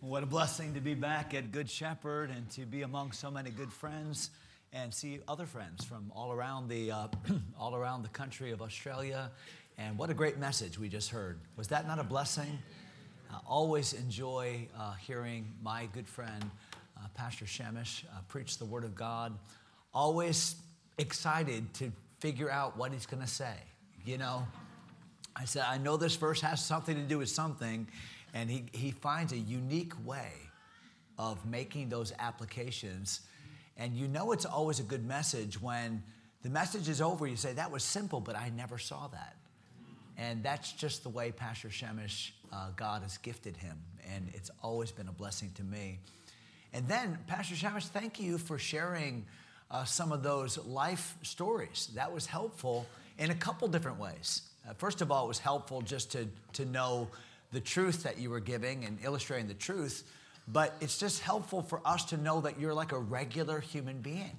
What a blessing to be back at Good Shepherd and to be among so many good friends and see other friends from all around the country of Australia. And what a great message we just heard. Was that not a blessing? I always enjoy hearing my good friend, Pastor Shemish, preach the Word of God. Always excited to figure out what he's going to say. You know, I said, I know this verse has something to do with something. And he finds a unique way of making those applications. And you know it's always a good message when the message is over, you say, that was simple, but I never saw that. And that's just the way Pastor Shemish, God has gifted him. And it's always been a blessing to me. And then, Pastor Shemish, thank you for sharing some of those life stories. That was helpful in a couple different ways. First of all, it was helpful just to know the truth that you were giving and illustrating the truth, but it's just helpful for us to know that you're like a regular human being.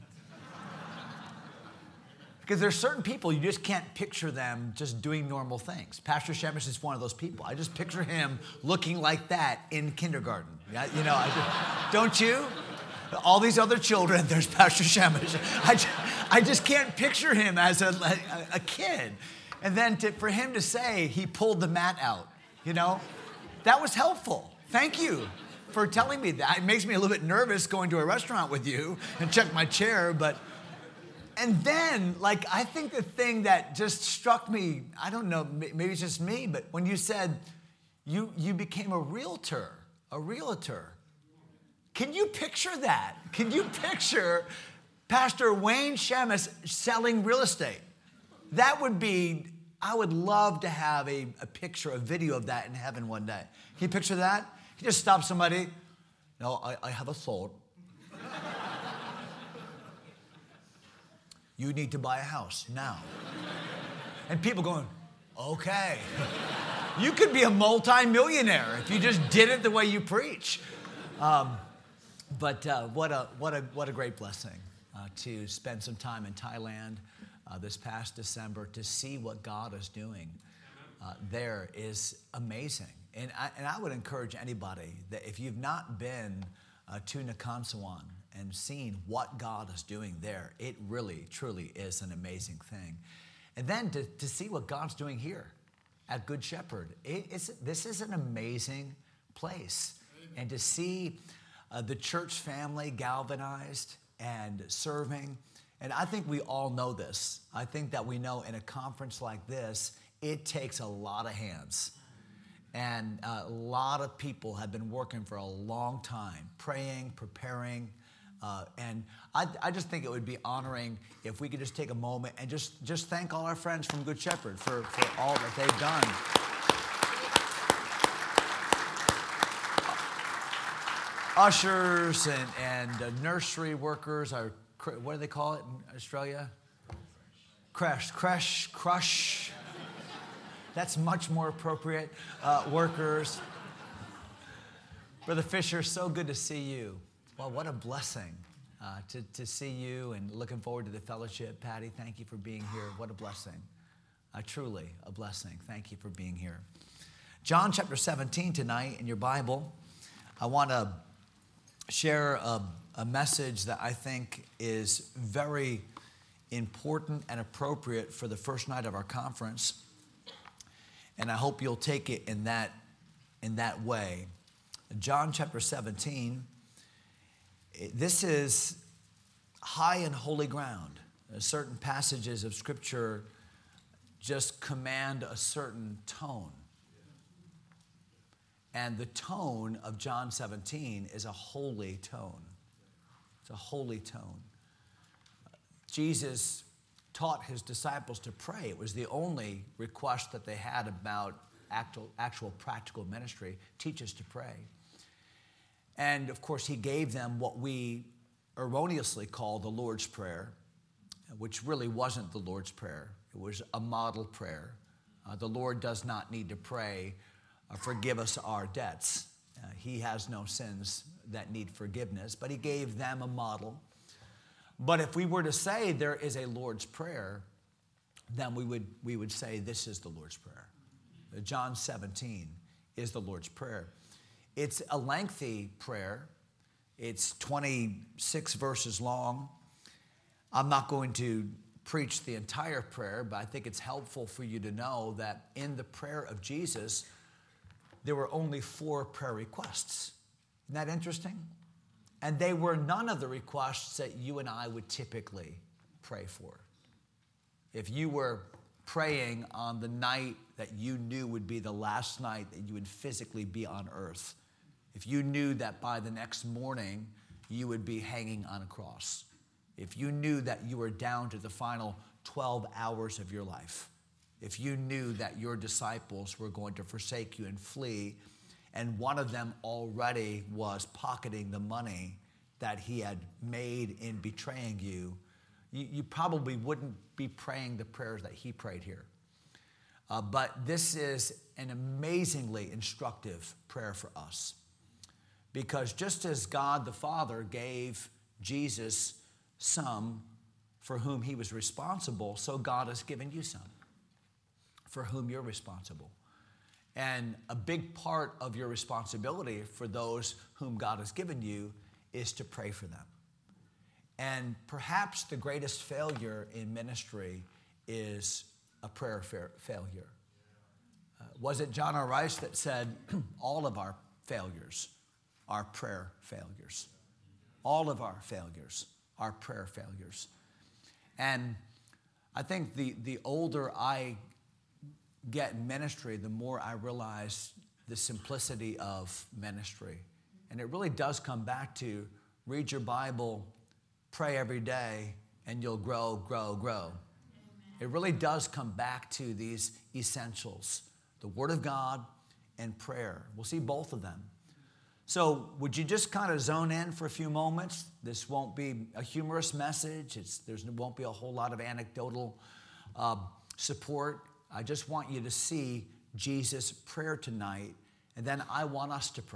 Because there's certain people, you just can't picture them just doing normal things. Pastor Shemish is one of those people. I just picture him looking like that in kindergarten. You know, don't you? All these other children, there's Pastor Shemish. I just can't picture him as a kid. And then for him to say he pulled the mat out, you know, that was helpful. Thank you for telling me that. It makes me a little bit nervous going to a restaurant with you and check my chair. And then, I think the thing that just struck me, I don't know, maybe it's just me, but when you said you became a realtor. Can you picture that? Can you picture Pastor Wayne Shemish selling real estate? That would be... I would love to have a picture, a video of that in heaven one day. Can you picture that? You just stop somebody. No, I have a thought. You need to buy a house now. And people going, okay. You could be a multi-millionaire if you just did it the way you preach. But what a great blessing to spend some time in Thailand. This past December, to see what God is doing there is amazing. And I would encourage anybody that if you've not been to Nakhon Sawan and seen what God is doing there, it really, truly is an amazing thing. And then to see what God's doing here at Good Shepherd, this is an amazing place. And to see the church family galvanized and serving. And I think we all know this. I think that we know in a conference like this, it takes a lot of hands. And a lot of people have been working for a long time, praying, preparing. And I just think it would be honoring if we could just take a moment and just thank all our friends from Good Shepherd for all that they've done. Ushers and nursery workers are... What do they call it in Australia? Crush. That's much more appropriate. Workers. Brother Fisher, so good to see you. Well, what a blessing to see you and looking forward to the fellowship. Patty, thank you for being here. What a blessing. Truly a blessing. Thank you for being here. John chapter 17 tonight in your Bible. I want to share a message that I think is very important and appropriate for the first night of our conference. And I hope you'll take it in that way. John chapter 17, this is high and holy ground. Certain passages of Scripture just command a certain tone. And the tone of John 17 is a holy tone. It's a holy tone. Jesus taught his disciples to pray. It was the only request that they had about actual practical ministry. Teach us to pray. And of course, he gave them what we erroneously call the Lord's Prayer, which really wasn't the Lord's Prayer. It was a model prayer. The Lord does not need to pray, forgive us our debts. He has no sins that need forgiveness, but he gave them a model. But if we were to say there is a Lord's Prayer, then we would say this is the Lord's Prayer. John 17 is the Lord's Prayer. It's a lengthy prayer. It's 26 verses long. I'm not going to preach the entire prayer, but I think it's helpful for you to know that in the prayer of Jesus, there were only 4 prayer requests. Isn't that interesting? And they were none of the requests that you and I would typically pray for. If you were praying on the night that you knew would be the last night that you would physically be on earth, if you knew that by the next morning you would be hanging on a cross, if you knew that you were down to the final 12 hours of your life, if you knew that your disciples were going to forsake you and flee, and one of them already was pocketing the money that he had made in betraying you, you probably wouldn't be praying the prayers that he prayed here. But this is an amazingly instructive prayer for us. Because just as God the Father gave Jesus some for whom he was responsible, so God has given you some for whom you're responsible. And a big part of your responsibility for those whom God has given you is to pray for them. And perhaps the greatest failure in ministry is a prayer failure. Was it John R. Rice that said, all of our failures are prayer failures? All of our failures are prayer failures. And I think the older I get in ministry, the more I realize the simplicity of ministry. And it really does come back to read your Bible, pray every day, and you'll grow, grow, grow. Amen. It really does come back to these essentials, the Word of God and prayer. We'll see both of them. So would you just kind of zone in for a few moments? This won't be a humorous message. There won't be a whole lot of anecdotal support. I just want you to see Jesus' prayer tonight, and then I want us to pray.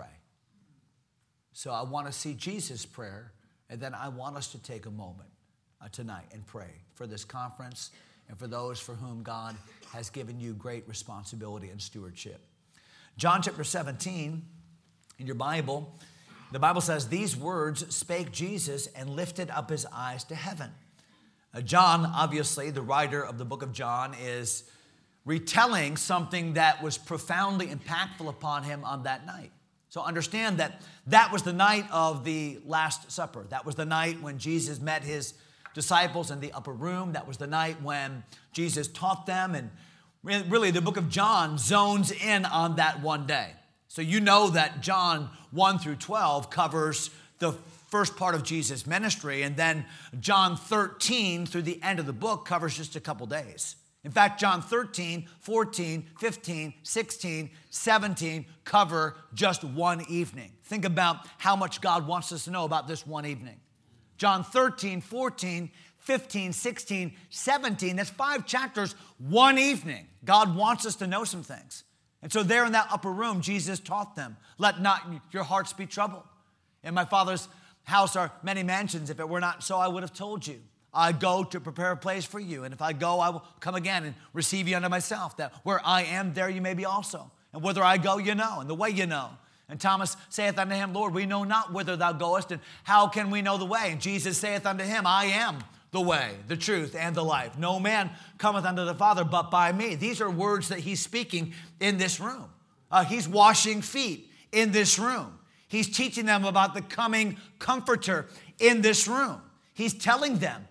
So I want to see Jesus' prayer, and then I want us to take a moment tonight and pray for this conference and for those for whom God has given you great responsibility and stewardship. John chapter 17, in your Bible, the Bible says, these words spake Jesus and lifted up his eyes to heaven. John, obviously, the writer of the book of John, is retelling something that was profoundly impactful upon him on that night. So understand that that was the night of the Last Supper. That was the night when Jesus met his disciples in the upper room. That was the night when Jesus taught them. And really, the book of John zones in on that one day. So you know that John 1 through 12 covers the first part of Jesus' ministry. And then John 13 through the end of the book covers just a couple days. In fact, John 13, 14, 15, 16, 17 cover just one evening. Think about how much God wants us to know about this one evening. John 13, 14, 15, 16, 17, that's 5 chapters, one evening. God wants us to know some things. And so there in that upper room, Jesus taught them, let not your hearts be troubled. In my Father's house are many mansions. If it were not so, I would have told you. I go to prepare a place for you. And if I go, I will come again and receive you unto myself, that where I am, there you may be also. And whither I go, you know, and the way you know. And Thomas saith unto him, Lord, we know not whither thou goest, and how can we know the way? And Jesus saith unto him, I am the way, the truth, and the life. No man cometh unto the Father but by me. These are words that he's speaking in this room. He's washing feet in this room. He's teaching them about the coming comforter in this room. He's telling them,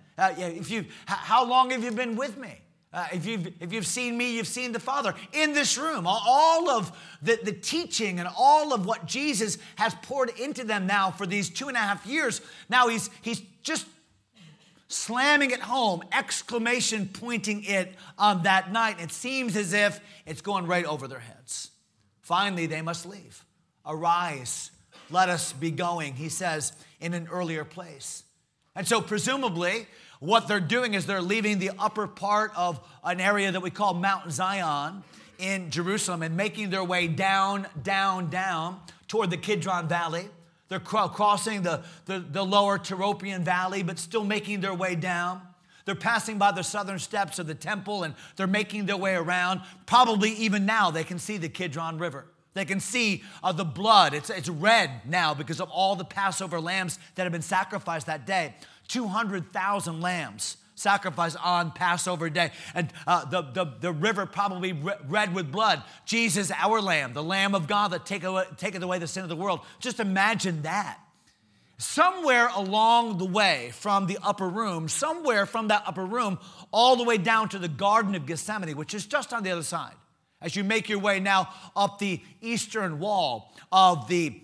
how long have you been with me? If you've seen me, you've seen the Father. In this room, all of the teaching and all of what Jesus has poured into them now for these 2.5 years, now he's just slamming it home, exclamation pointing it on that night. It seems as if it's going right over their heads. Finally, they must leave. Arise, let us be going, he says in an earlier place. And so presumably, what they're doing is they're leaving the upper part of an area that we call Mount Zion in Jerusalem and making their way down, down, down toward the Kidron Valley. They're crossing the lower Tyropoeon Valley, but still making their way down. They're passing by the southern steps of the temple, and they're making their way around. Probably even now they can see the Kidron River. They can see the blood. It's red now because of all the Passover lambs that have been sacrificed that day. 200,000 lambs sacrificed on Passover day. And the river probably red with blood. Jesus, our lamb, the Lamb of God that taketh away the sin of the world. Just imagine that. Somewhere along the way from the upper room, somewhere from that upper room, all the way down to the Garden of Gethsemane, which is just on the other side. As you make your way now up the eastern wall of the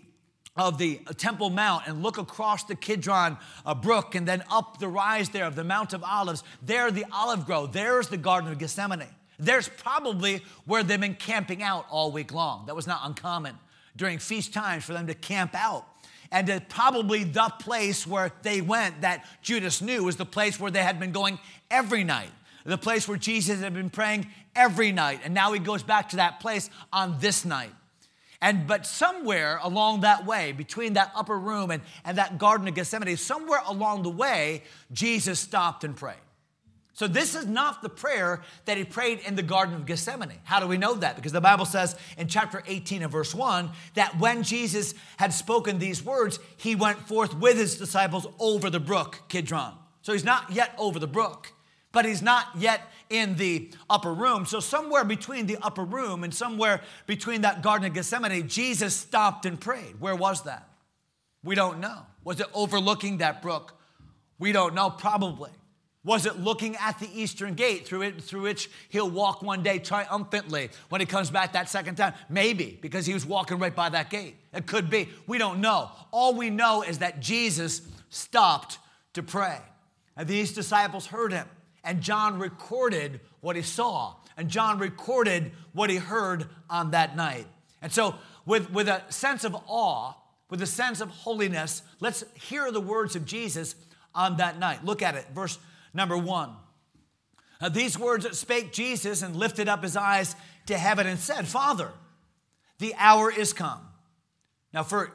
Temple Mount and look across the Kidron Brook and then up the rise there of the Mount of Olives, there the olive grove, there's the Garden of Gethsemane. There's probably where they've been camping out all week long. That was not uncommon during feast times for them to camp out. And probably the place where they went that Judas knew was the place where they had been going every night. The place where Jesus had been praying every night. And now he goes back to that place on this night. But somewhere along that way, between that upper room and that Garden of Gethsemane, somewhere along the way, Jesus stopped and prayed. So this is not the prayer that he prayed in the Garden of Gethsemane. How do we know that? Because the Bible says in chapter 18 and verse 1 that when Jesus had spoken these words, he went forth with his disciples over the brook Kidron. So he's not yet over the brook, but he's not yet in the upper room. So somewhere between the upper room and somewhere between that Garden of Gethsemane, Jesus stopped and prayed. Where was that? We don't know. Was it overlooking that brook? We don't know, probably. Was it looking at the eastern gate through which he'll walk one day triumphantly when he comes back that second time? Maybe, because he was walking right by that gate. It could be. We don't know. All we know is that Jesus stopped to pray. And these disciples heard him. And John recorded what he saw. And John recorded what he heard on that night. And so with a sense of awe, with a sense of holiness, let's hear the words of Jesus on that night. Look at it, verse number 1. These words spake Jesus and lifted up his eyes to heaven and said, Father, the hour is come. Now for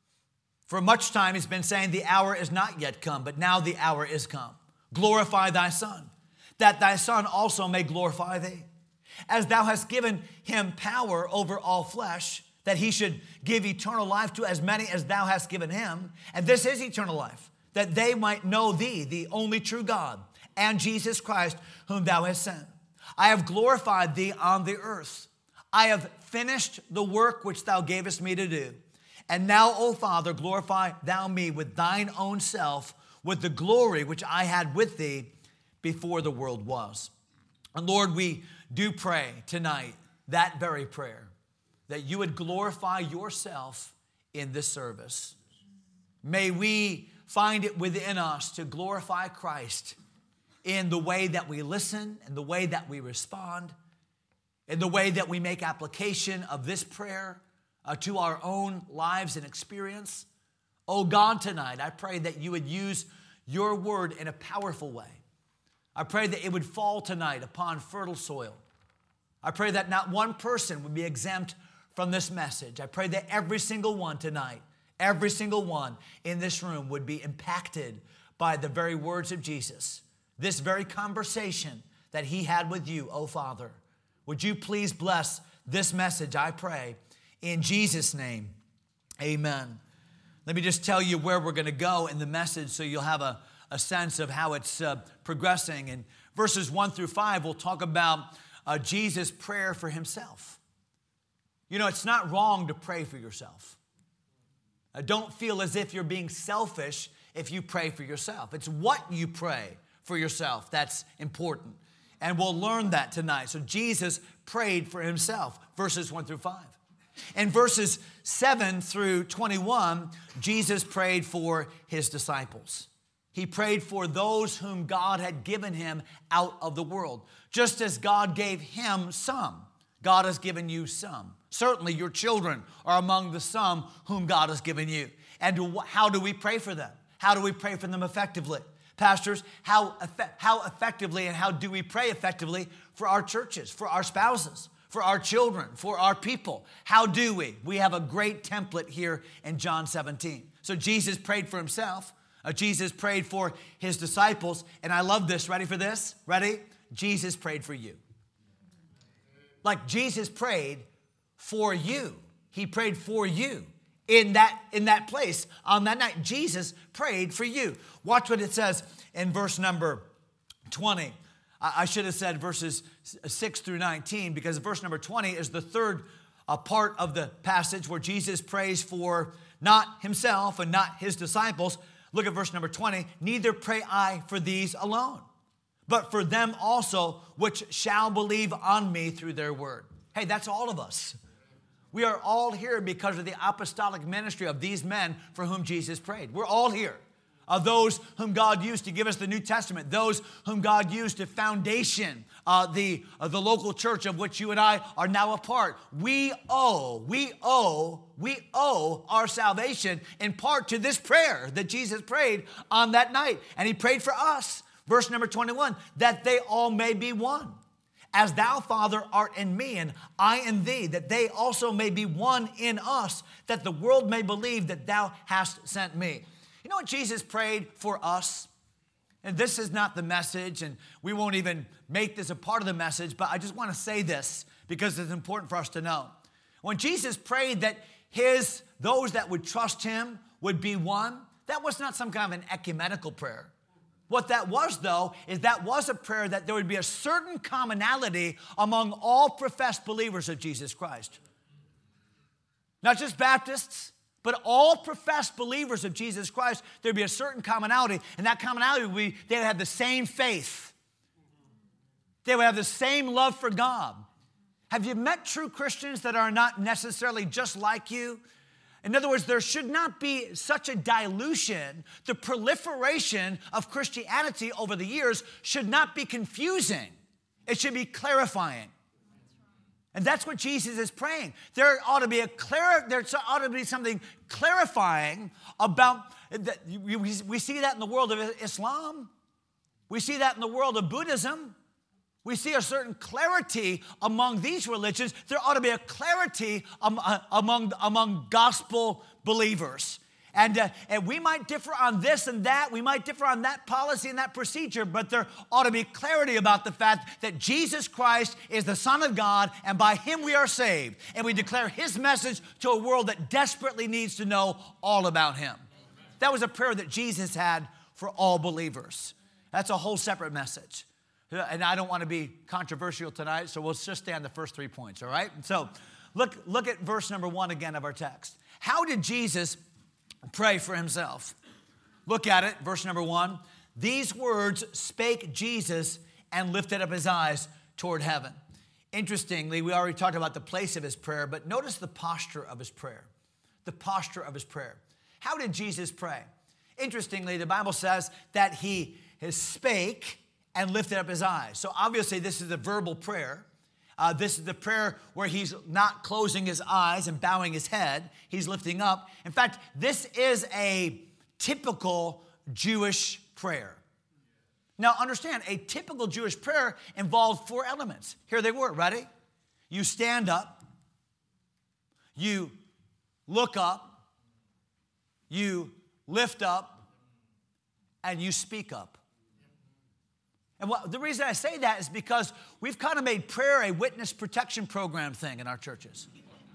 much time he's been saying the hour is not yet come, but now the hour is come. Glorify thy Son, that thy Son also may glorify thee. As thou hast given him power over all flesh, that he should give eternal life to as many as thou hast given him. And this is eternal life, that they might know thee, the only true God, and Jesus Christ, whom thou hast sent. I have glorified thee on the earth. I have finished the work which thou gavest me to do. And now, O Father, glorify thou me with thine own self, with the glory which I had with thee before the world was. And Lord, we do pray tonight that very prayer, that you would glorify yourself in this service. May we find it within us to glorify Christ in the way that we listen, in the way that we respond, in the way that we make application of this prayer to our own lives and experience. Oh God, tonight, I pray that you would use your word in a powerful way. I pray that it would fall tonight upon fertile soil. I pray that not one person would be exempt from this message. I pray that every single one tonight, every single one in this room would be impacted by the very words of Jesus. This very conversation that he had with you, oh Father. Would you please bless this message, I pray, in Jesus' name, amen. Let me just tell you where we're going to go in the message so you'll have a sense of how it's progressing. In verses 1 through 5, we'll talk about Jesus' prayer for himself. You know, it's not wrong to pray for yourself. Don't feel as if you're being selfish if you pray for yourself. It's what you pray for yourself that's important. And we'll learn that tonight. So Jesus prayed for himself, verses 1 through 5. In verses 7 through 21, Jesus prayed for his disciples. He prayed for those whom God had given him out of the world. Just as God gave him some, God has given you some. Certainly your children are among the some whom God has given you. And how do we pray for them? How do we pray for them effectively? Pastors, how effectively and how do we pray effectively for our churches, for our spouses, for our children, for our people? How do we? We have a great template here in John 17. So Jesus prayed for himself. Jesus prayed for his disciples. And I love this. Ready for this? Ready? Jesus prayed for you. Like Jesus prayed for you. he prayed for you. In that place, on that night, Jesus prayed for you. Watch what it says in verse number 20. I should have said verses 6 through 19, because verse number 20 is the third part of the passage where Jesus prays for not himself and not his disciples. Look at verse number 20. Neither pray I for these alone, but for them also which shall believe on me through their word. Hey, that's all of us. We are all here because of the apostolic ministry of these men for whom Jesus prayed. We're all here. Of those whom God used to give us the New Testament, those whom God used to foundation the local church of which you and I are now a part. We owe our salvation in part to this prayer that Jesus prayed on that night. And he prayed for us. Verse number 21, that they all may be one. As thou, Father, art in me, and I in thee, that they also may be one in us, that the world may believe that thou hast sent me. You know what Jesus prayed for us? And this is not the message, and we won't even make this a part of the message, but I just want to say this because it's important for us to know. When Jesus prayed that those that would trust him would be one, that was not some kind of an ecumenical prayer. What that was, though, is that was a prayer that there would be a certain commonality among all professed believers of Jesus Christ. Not just Baptists, but all professed believers of Jesus Christ, there'd be a certain commonality, and that commonality would be they would have the same faith. They would have the same love for God. Have you met true Christians that are not necessarily just like you? In other words, there should not be such a dilution. The proliferation of Christianity over the years should not be confusing. It should be clarifying. And that's what Jesus is praying. There ought to be something clarifying about that. We see that in the world of Islam. We see that in the world of Buddhism. We see a certain clarity among these religions. There ought to be a clarity among gospel believers. And we might differ on this and that. We might differ on that policy and that procedure, but there ought to be clarity about the fact that Jesus Christ is the Son of God, and by him we are saved. And we declare his message to a world that desperately needs to know all about him. That was a prayer that Jesus had for all believers. That's a whole separate message. And I don't want to be controversial tonight, so we'll just stay on the first 3 points, all right? So look at verse number 1 again of our text. How did Jesus pray for himself? Look at it, verse number 1. These words spake Jesus and lifted up his eyes toward heaven. Interestingly, we already talked about the place of his prayer, but notice the posture of his prayer. The posture of his prayer. How did Jesus pray? Interestingly, the Bible says that he spake and lifted up his eyes. So obviously this is a verbal prayer. This is the prayer where he's not closing his eyes and bowing his head. He's lifting up. In fact, this is a typical Jewish prayer. Now understand, a typical Jewish prayer involved 4 elements. Here they were, ready? You stand up, you look up, you lift up, and you speak up. And the reason I say that is because we've kind of made prayer a witness protection program thing in our churches.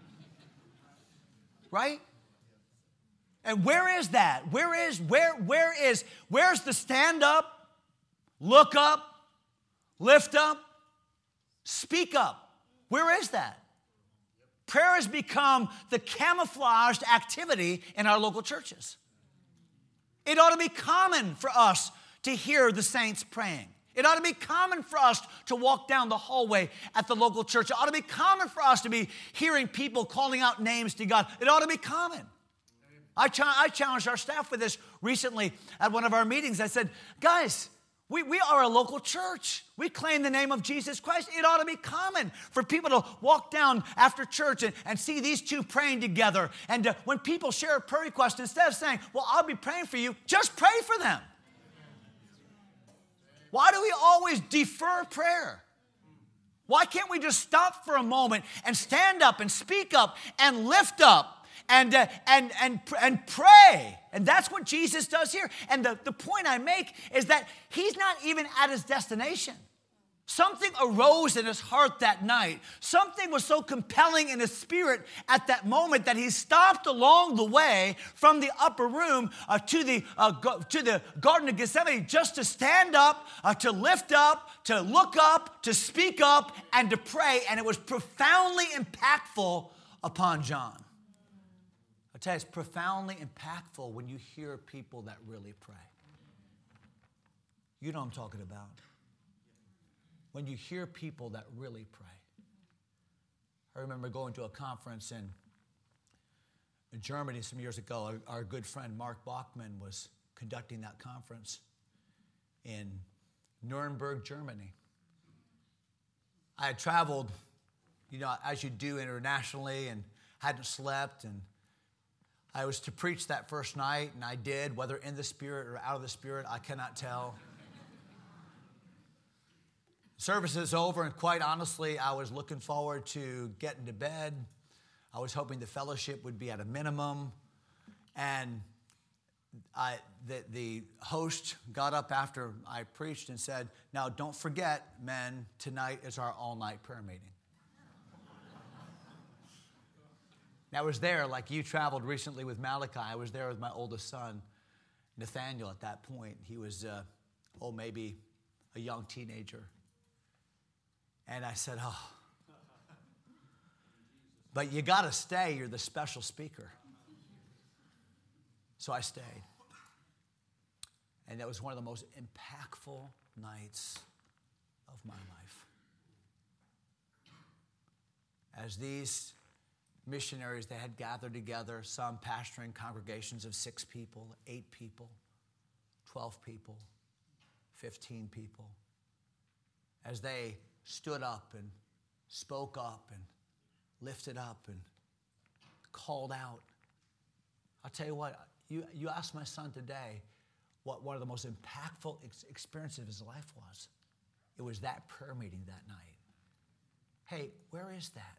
Right? And where is that? Where's the stand up, look up, lift up, speak up? Where is that? Prayer has become the camouflaged activity in our local churches. It ought to be common for us to hear the saints praying. It ought to be common for us to walk down the hallway at the local church. It ought to be common for us to be hearing people calling out names to God. It ought to be common. I challenged our staff with this recently at one of our meetings. I said, guys, we are a local church. We claim the name of Jesus Christ. It ought to be common for people to walk down after church and see these two praying together. And when people share a prayer request, instead of saying, well, I'll be praying for you, just pray for them. Why do we always defer prayer? Why can't we just stop for a moment and stand up and speak up and lift up and pray? And that's what Jesus does here. And the point I make is that he's not even at his destination. Something arose in his heart that night. Something was so compelling in his spirit at that moment that he stopped along the way from the upper room to the Garden of Gethsemane just to stand up, to lift up, to look up, to speak up, and to pray. And it was profoundly impactful upon John. I tell you, it's profoundly impactful when you hear people that really pray. You know what I'm talking about. When you hear people that really pray. I remember going to a conference in Germany some years ago. Our good friend Mark Bachman was conducting that conference in Nuremberg, Germany. I had traveled, as you do internationally, and hadn't slept, and I was to preach that first night, and I did, whether in the Spirit or out of the Spirit, I cannot tell. Service is over, and quite honestly, I was looking forward to getting to bed. I was hoping the fellowship would be at a minimum. And the host got up after I preached and said, "Now, don't forget, men, tonight is our all-night prayer meeting." And I was there, like you traveled recently with Malachi. I was there with my oldest son, Nathaniel, at that point. He was, maybe a young teenager. And I said, but you got to stay. You're the special speaker. So I stayed. And that was one of the most impactful nights of my life. As these missionaries, they had gathered together, some pastoring congregations of 6 people, 8 people, 12 people, 15 people. As they stood up and spoke up and lifted up and called out. I'll tell you what, you asked my son today what one of the most impactful experiences of his life was. It was that prayer meeting that night. Hey, where is that?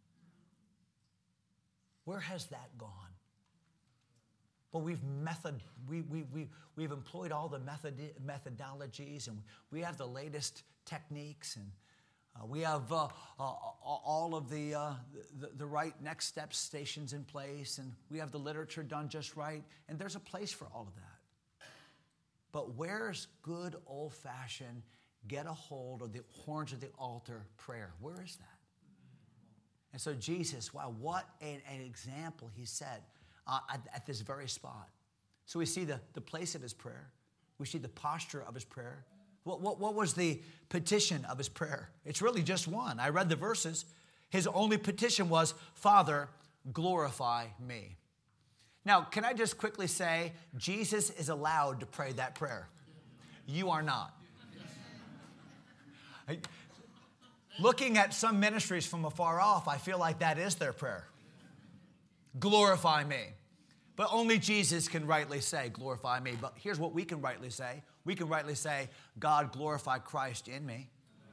Where has that gone? Well, we've employed all the methodologies, and we have the latest techniques, and we have all of the right next step stations in place, and we have the literature done just right, and there's a place for all of that. But where's good old-fashioned get a hold of the horns of the altar prayer? Where is that? And so Jesus, wow, what an example he set at this very spot. So we see the place of his prayer. We see the posture of his prayer. What was the petition of his prayer? It's really just one. I read the verses. His only petition was, "Father, glorify me." Now, can I just quickly say, Jesus is allowed to pray that prayer. You are not. Looking at some ministries from afar off, I feel like that is their prayer. Glorify me. But only Jesus can rightly say, glorify me. But here's what we can rightly say. We can rightly say, God, glorify Christ in me.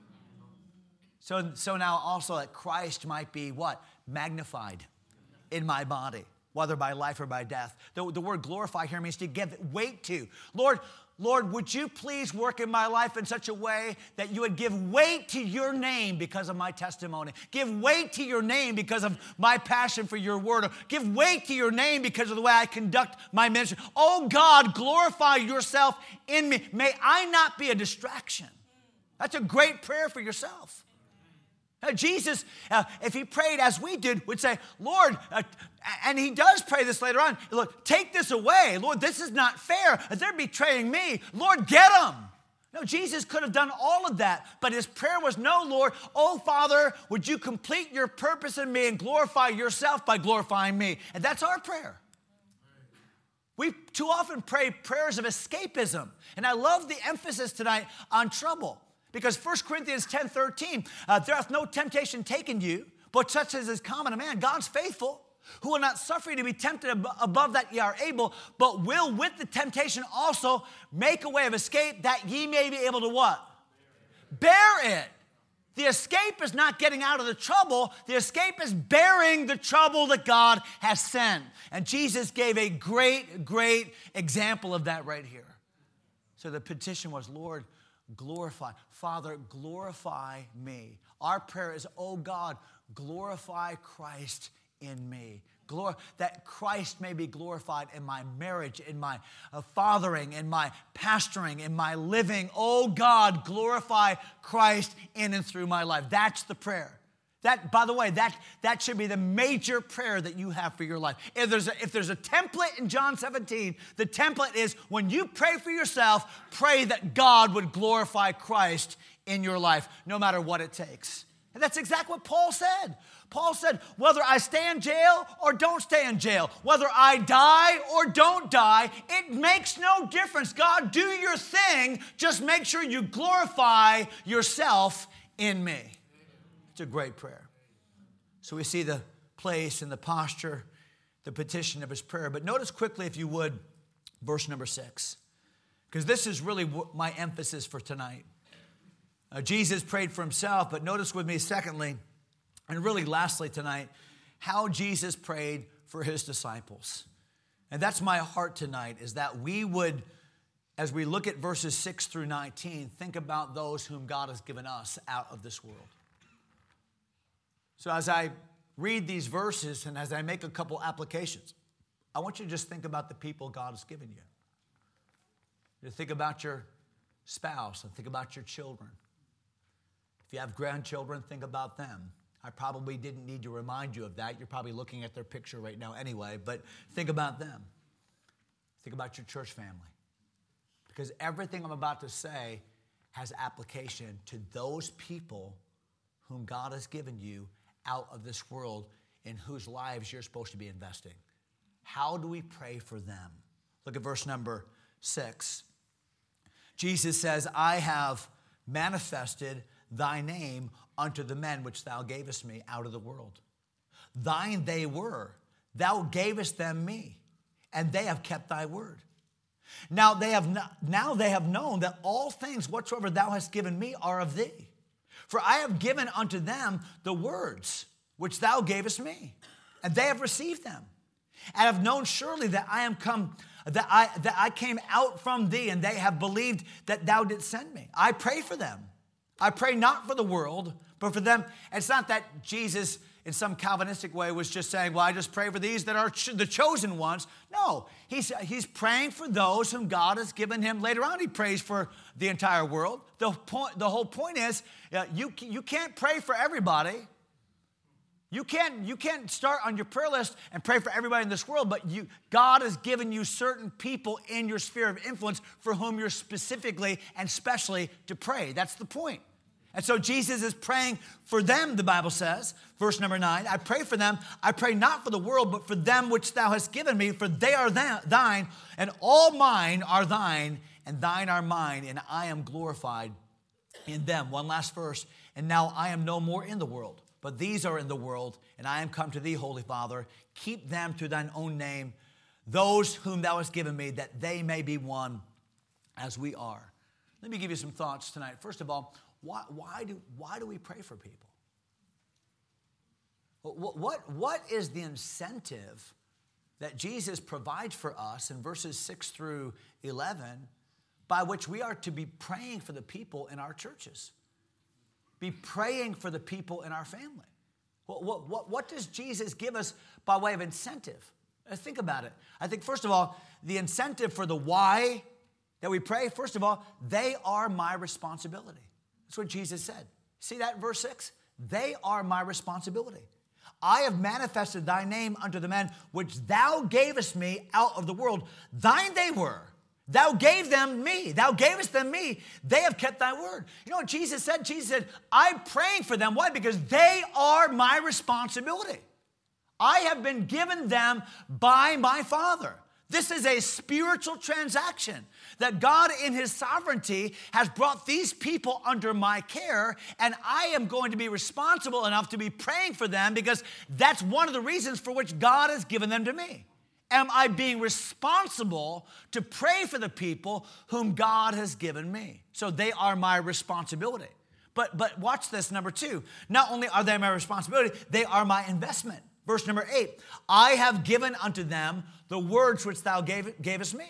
So now also that Christ might be what? Magnified in my body, whether by life or by death. The word glorify here means to give weight to. Lord, would you please work in my life in such a way that you would give weight to your name because of my testimony. Give weight to your name because of my passion for your word. Give weight to your name because of the way I conduct my ministry. Oh God, glorify yourself in me. May I not be a distraction. That's a great prayer for yourself. Jesus, if he prayed as we did, would say, Lord, and he does pray this later on, look, take this away. Lord, this is not fair. They're betraying me. Lord, get them. No, Jesus could have done all of that, but his prayer was, no, Lord, oh, Father, would you complete your purpose in me and glorify yourself by glorifying me? And that's our prayer. We too often pray prayers of escapism, and I love the emphasis tonight on trouble. Because 1 Corinthians 10:13, there hath no temptation taken you, but such as is common to man. God's faithful, who will not suffer you to be tempted above that ye are able, but will with the temptation also make a way of escape that ye may be able to what? Bear it. The escape is not getting out of the trouble. The escape is bearing the trouble that God has sent. And Jesus gave a great, great example of that right here. So the petition was, Lord, glorify. Father, glorify me. Our prayer is, oh God, glorify Christ in me. That Christ may be glorified in my marriage, in my fathering, in my pastoring, in my living. Oh God, glorify Christ in and through my life. That's the prayer. That, by the way, that should be the major prayer that you have for your life. If there's a template in John 17, the template is when you pray for yourself, pray that God would glorify Christ in your life, no matter what it takes. And that's exactly what Paul said. Paul said, whether I stay in jail or don't stay in jail, whether I die or don't die, it makes no difference. God, do your thing. Just make sure you glorify yourself in me. It's a great prayer. So we see the place and the posture, the petition of his prayer. But notice quickly, if you would, verse number 6. Because this is really my emphasis for tonight. Jesus prayed for himself, but notice with me, secondly, and really lastly tonight, how Jesus prayed for his disciples. And that's my heart tonight, is that we would, as we look at verses 6 through 19, think about those whom God has given us out of this world. So as I read these verses and as I make a couple applications, I want you to just think about the people God has given you. You think about your spouse and think about your children. If you have grandchildren, think about them. I probably didn't need to remind you of that. You're probably looking at their picture right now anyway, but think about them. Think about your church family. Because everything I'm about to say has application to those people whom God has given you out of this world, in whose lives you're supposed to be investing. How do we pray for them? Look at verse number 6. Jesus says, I have manifested thy name unto the men which thou gavest me out of the world. Thine they were, thou gavest them me, and they have kept thy word. Now they have known that all things whatsoever thou hast given me are of thee. For I have given unto them the words which thou gavest me, and they have received them, and have known surely that I am come, that I came out from thee, and they have believed that thou didst send me. I pray for them. I pray not for the world, but for them. It's not that Jesus, in some Calvinistic way, was just saying, well, I just pray for these that are the chosen ones. No, he's praying for those whom God has given him. Later on, he prays for the entire world. The whole point is, you can't pray for everybody. You can't start on your prayer list and pray for everybody in this world, but God has given you certain people in your sphere of influence for whom you're specifically and specially to pray. That's the point. And so Jesus is praying for them, the Bible says, verse number 9, I pray for them. I pray not for the world, but for them which thou hast given me, for they are thine, and all mine are thine, and thine are mine, and I am glorified in them. One last verse. And now I am no more in the world, but these are in the world, and I am come to thee, Holy Father. Keep them to thine own name, those whom thou hast given me, that they may be one as we are. Let me give you some thoughts tonight. First of all, why do we pray for people? What is the incentive that Jesus provides for us in verses 6 through 11 by which we are to be praying for the people in our churches? Be praying for the people in our family. What does Jesus give us by way of incentive? Think about it. I think, first of all, the incentive for the why that we pray, first of all, they are my responsibility. That's what Jesus said. See that in verse 6? They are my responsibility. I have manifested thy name unto the men which thou gavest me out of the world. Thine they were. Thou gave them me. Thou gavest them me. They have kept thy word. You know what Jesus said? Jesus said, I'm praying for them. Why? Because they are my responsibility. I have been given them by my Father. This is a spiritual transaction that God in his sovereignty has brought these people under my care, and I am going to be responsible enough to be praying for them because that's one of the reasons for which God has given them to me. Am I being responsible to pray for the people whom God has given me? So they are my responsibility. But watch this, number 2. Not only are they my responsibility, they are my investment. Verse number 8, I have given unto them the words which thou gavest me.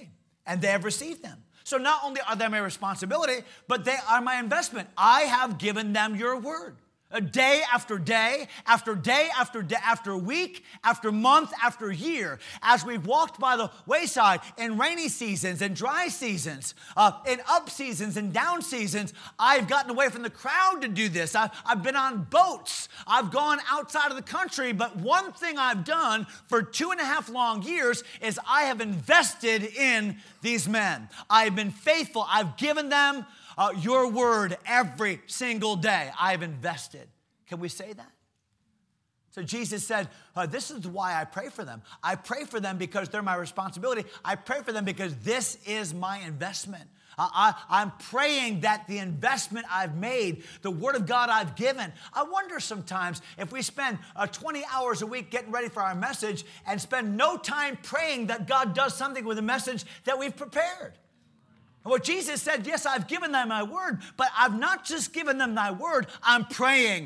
and they have received them. So not only are they my responsibility, but they are my investment. I have given them your word. Day after day, after day, after day, after week, after month, after year, as we've walked by the wayside in rainy seasons and dry seasons, in up seasons and down seasons, I've gotten away from the crowd to do this. I've been on boats. I've gone outside of the country. But one thing I've done for 2.5 long years is I have invested in these men. I've been faithful. I've given them your word every single day. I've invested. Can we say that? So Jesus said, this is why I pray for them. I pray for them because they're my responsibility. I pray for them because this is my investment. I'm praying that the investment I've made, the word of God I've given. I wonder sometimes if we spend 20 hours a week getting ready for our message and spend no time praying that God does something with the message that we've prepared. And what Jesus said, yes, I've given them my word, but I've not just given them thy word. I'm praying.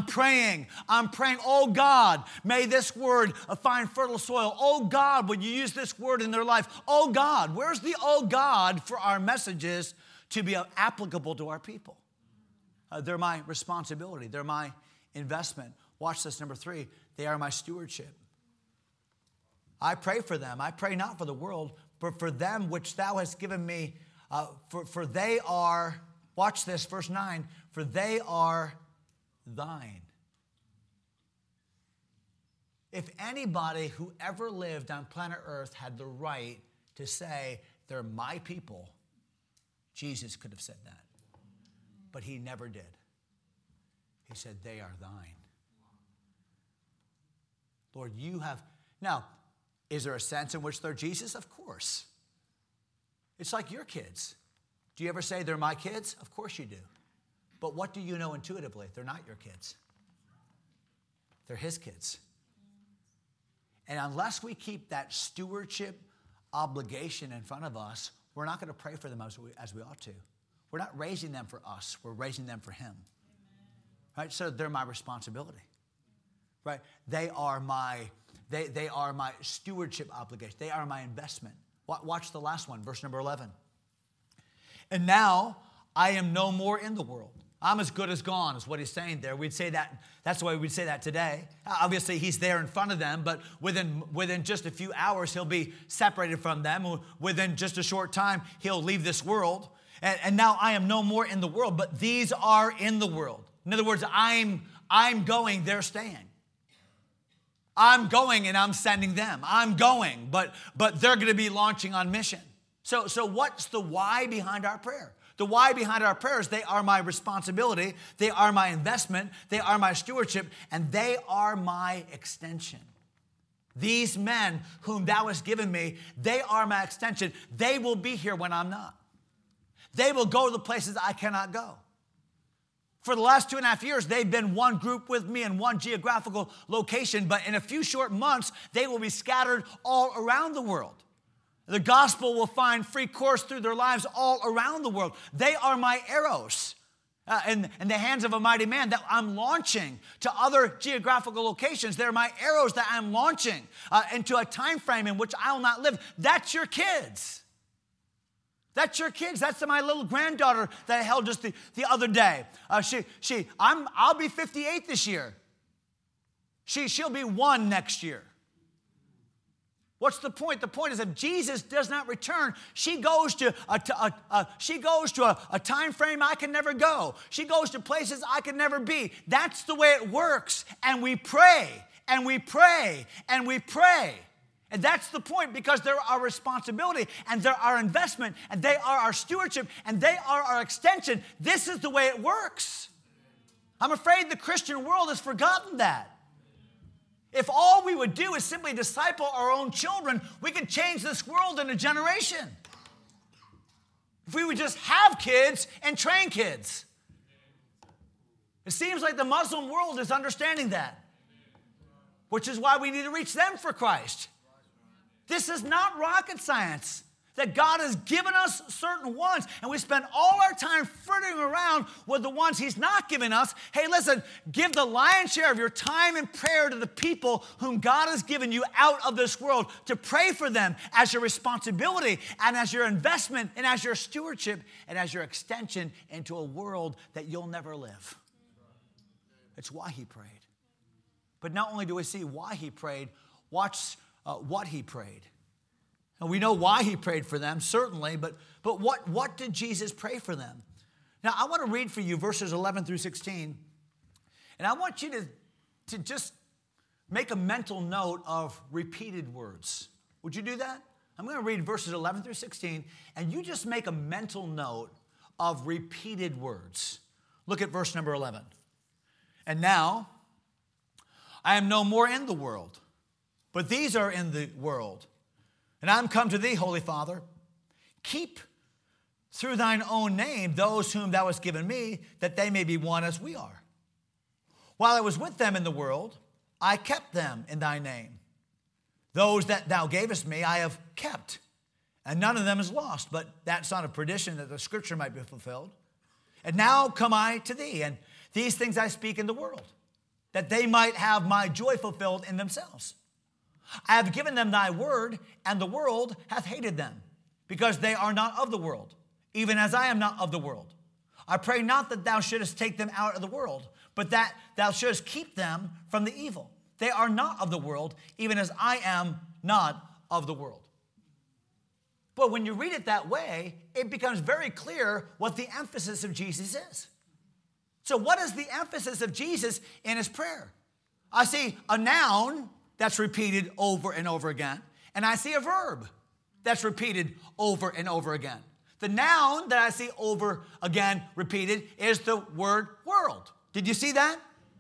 Oh God, may this word find fertile soil. Oh God, would you use this word in their life? Oh God, where's the oh God for our messages to be applicable to our people? They're my responsibility. They're my investment. Watch this, number 3. They are my stewardship. I pray for them. I pray not for the world, but for them which thou hast given me. For they are, watch this, verse 9, for they are thine. If anybody who ever lived on planet Earth had the right to say, they're my people, Jesus could have said that. But he never did. He said, they are thine. Lord, you have... Now, is there a sense in which they're Jesus? Of course. It's like your kids. Do you ever say they're my kids? Of course you do. But what do you know intuitively? They're not your kids. They're his kids. And unless we keep that stewardship obligation in front of us, we're not going to pray for them as we ought to. We're not raising them for us. We're raising them for him. Right? So they're my responsibility. Right? They are my stewardship obligation. They are my investment. Watch the last one, verse number 11. And now I am no more in the world. I'm as good as gone, is what he's saying there. We'd say that, that's the way we'd say that today. Obviously, he's there in front of them, but within just a few hours, he'll be separated from them. Within just a short time, he'll leave this world. And now I am no more in the world, but these are in the world. In other words, I'm going, they're staying. I'm going and I'm sending them. I'm going, but they're going to be launching on mission. So what's the why behind our prayer? The why behind our prayers, they are my responsibility, they are my investment, they are my stewardship, and they are my extension. These men whom thou hast given me, they are my extension. They will be here when I'm not. They will go to the places I cannot go. For the last 2.5 years, they've been one group with me in one geographical location, but in a few short months, they will be scattered all around the world. The gospel will find free course through their lives all around the world. They are my arrows in the hands of a mighty man that I'm launching to other geographical locations. They're my arrows that I'm launching into a time frame in which I will not live. That's your kids. That's your kids. That's my little granddaughter that I held just the other day. I'll be 58 this year. She'll be 1 next year. What's the point? The point is if Jesus does not return, she goes to a time frame I can never go. She goes to places I can never be. That's the way it works. And we pray, and we pray, and we pray. And that's the point, because they're our responsibility, and they're our investment, and they are our stewardship, and they are our extension. This is the way it works. I'm afraid the Christian world has forgotten that. If all we would do is simply disciple our own children, we could change this world in a generation. If we would just have kids and train kids. It seems like the Muslim world is understanding that, which is why we need to reach them for Christ. This is not rocket science. that God has given us certain ones, and we spend all our time frittering around with the ones He's not given us. Hey, listen, give the lion's share of your time and prayer to the people whom God has given you out of this world, to pray for them as your responsibility and as your investment and as your stewardship and as your extension into a world that you'll never live. It's why He prayed. But not only do we see why He prayed, watch what He prayed. And we know why He prayed for them, certainly, but what did Jesus pray for them? Now, I want to read for you verses 11 through 16, and I want you to just make a mental note of repeated words. Would you do that? I'm going to read verses 11 through 16, and you just make a mental note of repeated words. Look at verse number 11. And now, I am no more in the world, but these are in the world. And I am come to thee, Holy Father. Keep through thine own name those whom thou hast given me, that they may be one as we are. While I was with them in the world, I kept them in thy name. Those that thou gavest me I have kept, and none of them is lost, but that son of perdition, that the scripture might be fulfilled. And now come I to thee, and these things I speak in the world, that they might have my joy fulfilled in themselves. I have given them thy word, and the world hath hated them, because they are not of the world, even as I am not of the world. I pray not that thou shouldest take them out of the world, but that thou shouldest keep them from the evil. They are not of the world, even as I am not of the world. But when you read it that way, it becomes very clear what the emphasis of Jesus is. So what is the emphasis of Jesus in His prayer? I see a noun that's repeated over and over again, and I see a verb that's repeated over and over again. The noun that I see over again repeated is the word world. Did you see that?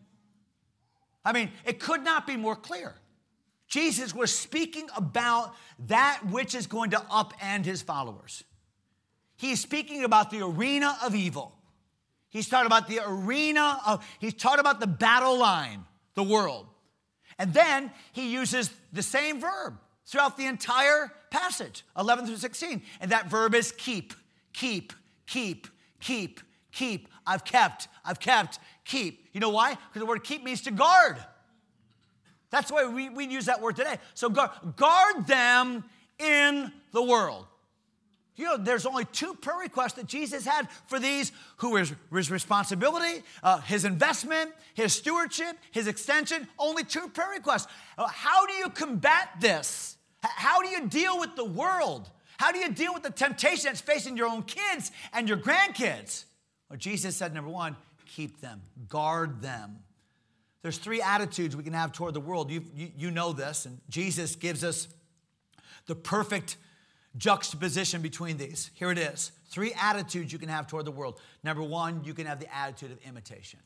I mean, it could not be more clear. Jesus was speaking about that which is going to upend His followers. He's speaking about the arena of evil. He's talking about he's talking about the battle line, the world. And then He uses the same verb throughout the entire passage, 11 through 16. And that verb is keep, keep, keep, keep, keep. I've kept, keep. You know why? Because the word keep means to guard. That's why we use that word today. So guard them in the world. You know, there's only two prayer requests that Jesus had for these who his responsibility, His investment, His stewardship, His extension. Only two prayer requests. How do you combat this? How do you deal with the world? How do you deal with the temptation that's facing your own kids and your grandkids? Well, Jesus said, number one, keep them, guard them. There's three attitudes we can have toward the world. You know this, and Jesus gives us the perfect juxtaposition between these. Here it is. Three attitudes you can have toward the world. Number one, you can have the attitude of imitation.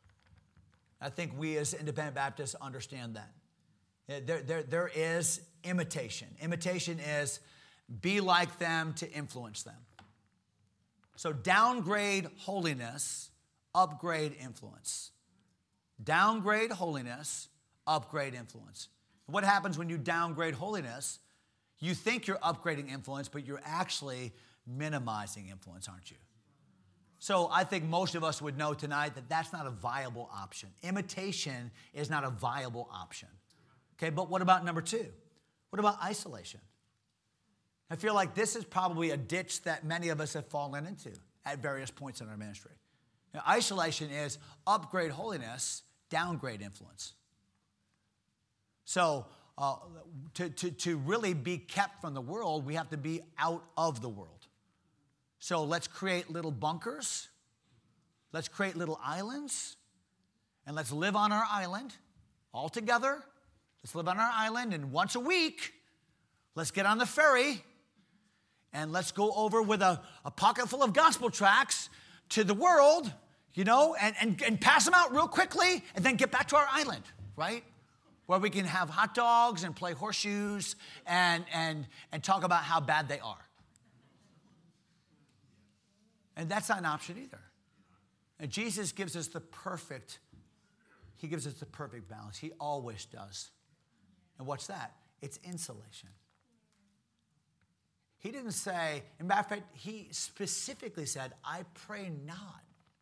I think we as independent Baptists understand that. There is imitation. Imitation is be like them to influence them. So downgrade holiness, upgrade influence. Downgrade holiness, upgrade influence. What happens when you downgrade holiness? You think you're upgrading influence, but you're actually minimizing influence, aren't you? So I think most of us would know tonight that that's not a viable option. Imitation is not a viable option. Okay, but what about number two? What about isolation? I feel like this is probably a ditch that many of us have fallen into at various points in our ministry. Now, isolation is upgrade holiness, downgrade influence. So to really be kept from the world, we have to be out of the world. So let's create little bunkers. Let's create little islands. And let's live on our island all together. Let's live on our island, and once a week, let's get on the ferry and let's go over with a pocket full of gospel tracts to the world, you know, and pass them out real quickly and then get back to our island, right? Where we can have hot dogs and play horseshoes and talk about how bad they are. And that's not an option either. And Jesus gives us the perfect balance. He always does. And what's that? It's insulation. He didn't say, in matter of fact, he specifically said, I pray not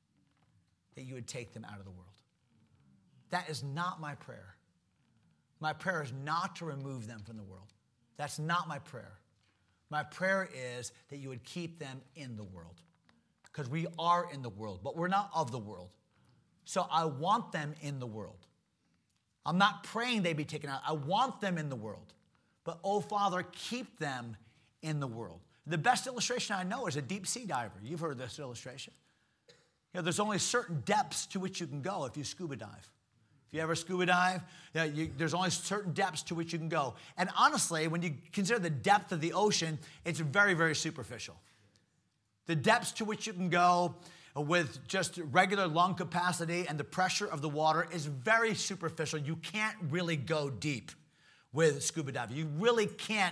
that you would take them out of the world. That is not my prayer. My prayer is not to remove them from the world. That's not my prayer. My prayer is that you would keep them in the world. Because we are in the world, but we're not of the world. So I want them in the world. I'm not praying they be taken out. I want them in the world. But, oh, Father, keep them in the world. The best illustration I know is a deep sea diver. You've heard this illustration. You know, there's only certain depths to which you can go if you scuba dive. If you ever scuba dive, there's only certain depths to which you can go. And honestly, when you consider the depth of the ocean, it's very, very superficial. The depths to which you can go with just regular lung capacity and the pressure of the water is very superficial. You can't really go deep with scuba diving. You really can't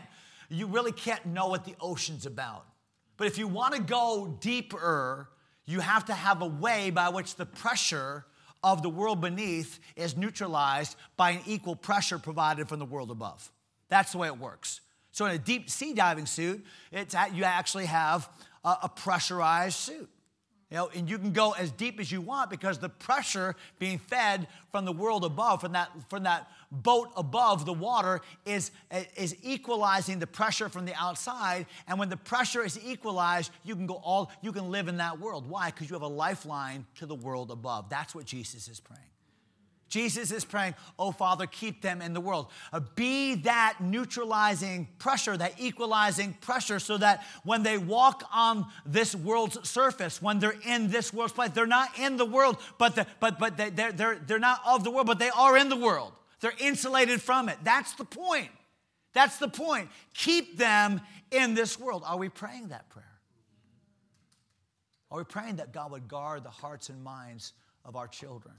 know what the ocean's about. But if you want to go deeper, you have to have a way by which the pressure of the world beneath is neutralized by an equal pressure provided from the world above. That's the way it works. So in a deep sea diving suit, you actually have a pressurized suit. You know, and you can go as deep as you want because the pressure being fed from the world above, from that boat above the water, is equalizing the pressure from the outside. And when the pressure is equalized, you can live in that world. Why? Because you have a lifeline to the world above. That's what Jesus is praying. Jesus is praying, oh, Father, keep them in the world. Be that neutralizing pressure, that equalizing pressure, so that when they walk on this world's surface, when they're in this world's place, they're not in the world, but they're not of the world, but they are in the world. They're insulated from it. That's the point. That's the point. Keep them in this world. Are we praying that prayer? Are we praying that God would guard the hearts and minds of our children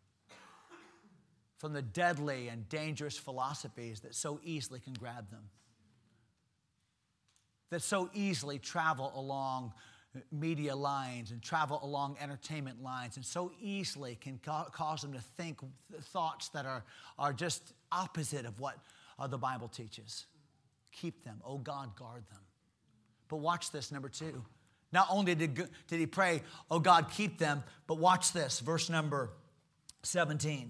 from the deadly and dangerous philosophies that so easily can grab them, that so easily travel along media lines and travel along entertainment lines and so easily can cause them to think thoughts that are just opposite of what the Bible teaches? Keep them. Oh, God, guard them. But watch this, number 2. Not only did he pray, oh, God, keep them, but watch this, verse number 17.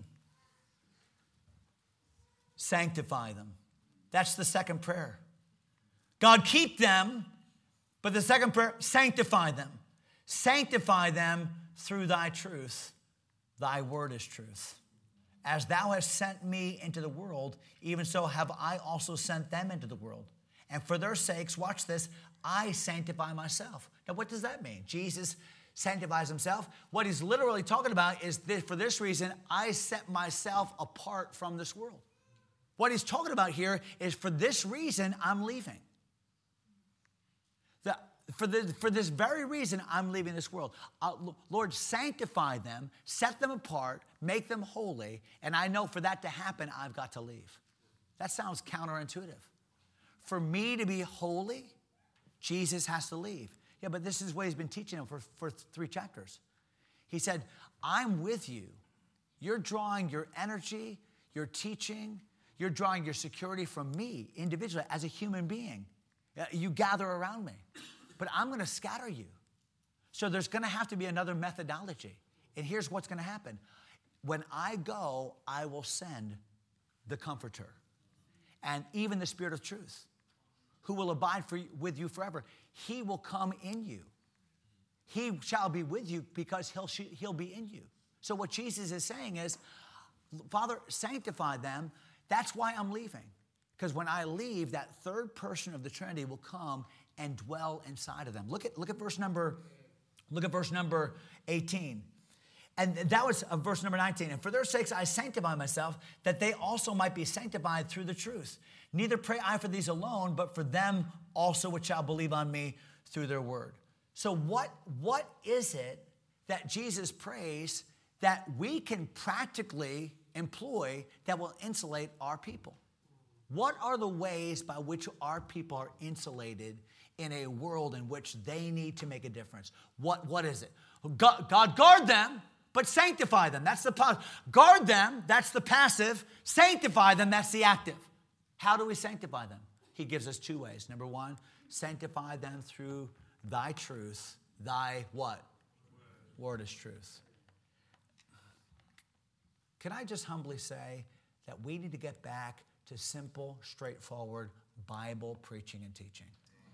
Sanctify them. That's the second prayer. God, keep them, but the second prayer, sanctify them. Sanctify them through thy truth. Thy word is truth. As thou hast sent me into the world, even so have I also sent them into the world. And for their sakes, watch this, I sanctify myself. Now, what does that mean? Jesus sanctifies himself. What he's literally talking about is that for this reason, I set myself apart from this world. What he's talking about here is for this reason, I'm leaving. For this very reason, I'm leaving this world. Lord, sanctify them, set them apart, make them holy, and I know for that to happen, I've got to leave. That sounds counterintuitive. For me to be holy, Jesus has to leave. Yeah, but this is what he's been teaching them for 3 chapters. He said, I'm with you. You're drawing your energy, your teaching, you're drawing your security from me individually as a human being. You gather around me. But I'm going to scatter you. So there's going to have to be another methodology. And here's what's going to happen. When I go, I will send the Comforter and even the Spirit of truth, who will abide with you forever. He will come in you. He shall be with you because he'll be in you. So what Jesus is saying is, Father, sanctify them. That's why I'm leaving. Because when I leave, that third person of the Trinity will come and dwell inside of them. Look at verse number 18. And that was verse number 19. And for their sakes I sanctify myself, that they also might be sanctified through the truth. Neither pray I for these alone, but for them also which shall believe on me through their word. So what is it that Jesus prays that we can practically employ that will insulate our people? What are the ways by which our people are insulated in a world in which they need to make a difference? What is it? God guard them, but sanctify them. That's the positive. Guard them, that's the passive. Sanctify them, that's the active. How do we sanctify them? he gives us two ways. Number one, sanctify them through thy truth. Thy what? Word is truth. Can I just humbly say that we need to get back to simple, straightforward Bible preaching and teaching?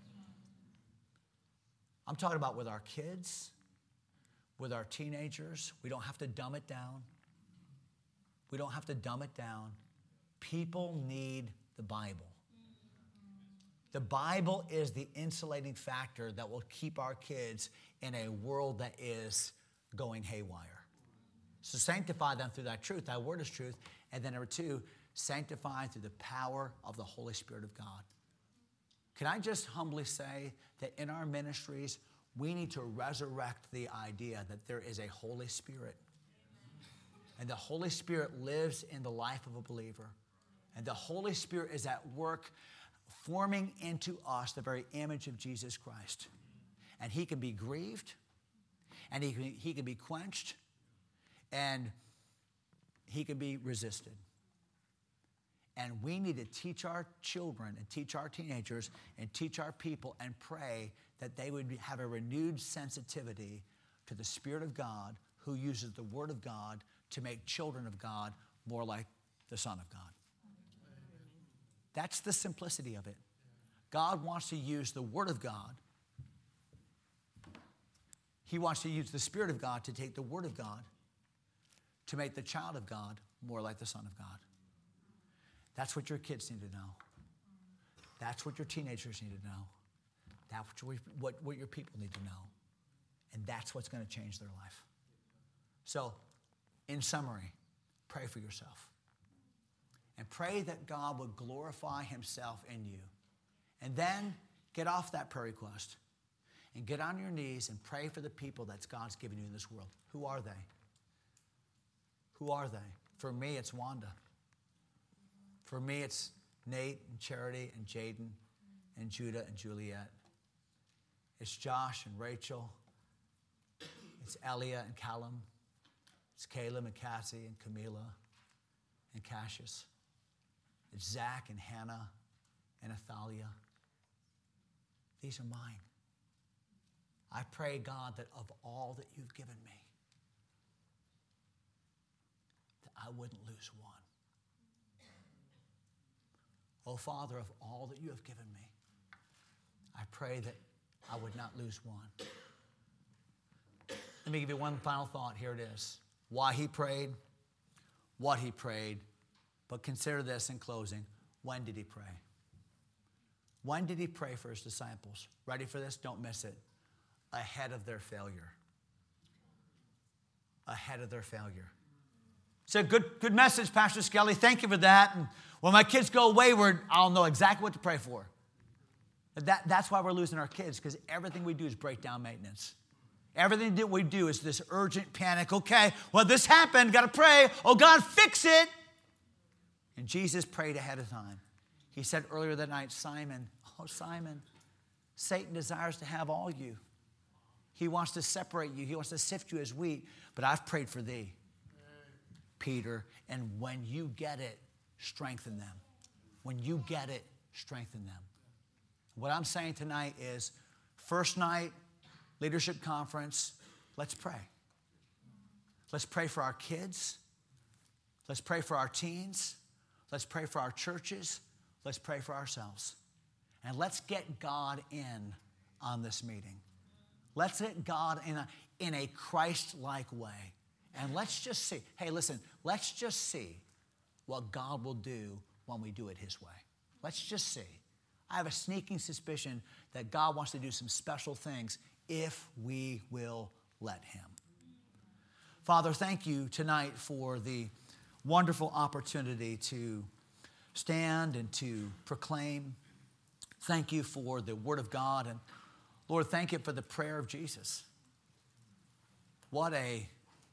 I'm talking about with our kids, with our teenagers. We don't have to dumb it down. We don't have to dumb it down. People need the Bible. The Bible is the insulating factor that will keep our kids in a world that is going haywire. So sanctify them through that truth. Thy word is truth. And then number two, sanctify through the power of the Holy Spirit of God. Can I just humbly say that in our ministries, we need to resurrect the idea that there is a Holy Spirit. And the Holy Spirit lives in the life of a believer. And the Holy Spirit is at work forming into us the very image of Jesus Christ. And he can be grieved, and he can be quenched, and he can be resisted. And we need to teach our children and teach our teenagers and teach our people and pray that they would have a renewed sensitivity to the Spirit of God, who uses the Word of God to make children of God more like the Son of God. That's the simplicity of it. God wants to use the Word of God. He wants to use the Spirit of God to take the Word of God to make the child of God more like the Son of God. That's what your kids need to know. That's what your teenagers need to know. That's what your people need to know. And that's what's going to change their life. So, in summary, pray for yourself. And pray that God would glorify himself in you. And then get off that prayer request and get on your knees and pray for the people that God's given you in this world. Who are they? Who are they? For me, it's Wanda. For me, it's Nate and Charity and Jaden and Judah and Juliet. It's Josh and Rachel. It's Elia and Callum. It's Caleb and Cassie and Camila and Cassius. It's Zach and Hannah and Athalia. These are mine. I pray, God, that of all that you've given me, that I wouldn't lose one. Oh, Father, of all that you have given me, I pray that I would not lose one. Let me give you one final thought. Here it is. Why he prayed, what he prayed, but consider this in closing. When did he pray? When did he pray for his disciples? Ready for this? Don't miss it. Ahead of their failure. Ahead of their failure. It's a good message, Pastor Skelly. Thank you for that. And when my kids go wayward, I'll know exactly what to pray for. That's why we're losing our kids, because everything we do is breakdown maintenance. Everything that we do is this urgent panic. Okay, well, this happened. Got to pray. Oh, God, fix it. And Jesus prayed ahead of time. He said earlier that night, Simon, oh, Simon, Satan desires to have all you. He wants to separate you. He wants to sift you as wheat. But I've prayed for thee, Peter. And when you get it, strengthen them. When you get it, strengthen them. What I'm saying tonight is, first night, leadership conference, let's pray. Let's pray for our kids. Let's pray for our teens. Let's pray for our churches. Let's pray for ourselves. And let's get God in on this meeting. Let's get God in a Christ-like way. And let's just see. Hey, listen, let's just see what God will do when we do it his way. Let's just see. I have a sneaking suspicion that God wants to do some special things if we will let him. Father, thank you tonight for the wonderful opportunity to stand and to proclaim. Thank you for the Word of God. And Lord, thank you for the prayer of Jesus. What an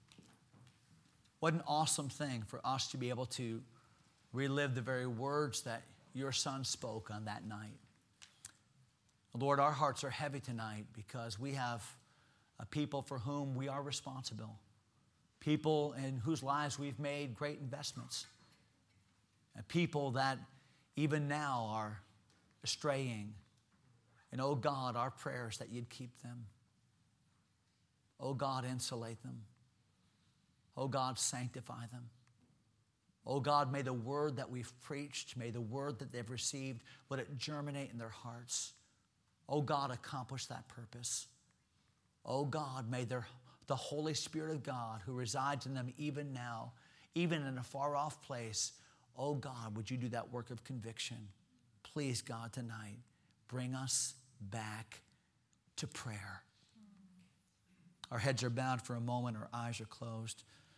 awesome thing for us to be able to relive the very words that your Son spoke on that night. Lord, our hearts are heavy tonight because we have a people for whom we are responsible. People in whose lives we've made great investments. And people that even now are straying. And oh God, our prayers that you'd keep them. Oh God, insulate them. Oh God, sanctify them. Oh God, may the word that we've preached, may the word that they've received, let it germinate in their hearts. Oh God, accomplish that purpose. Oh God, may the Holy Spirit of God who resides in them even now, even in a far off place, oh God, would you do that work of conviction? Please, God, tonight, bring us back to prayer. Our heads are bowed for a moment, our eyes are closed.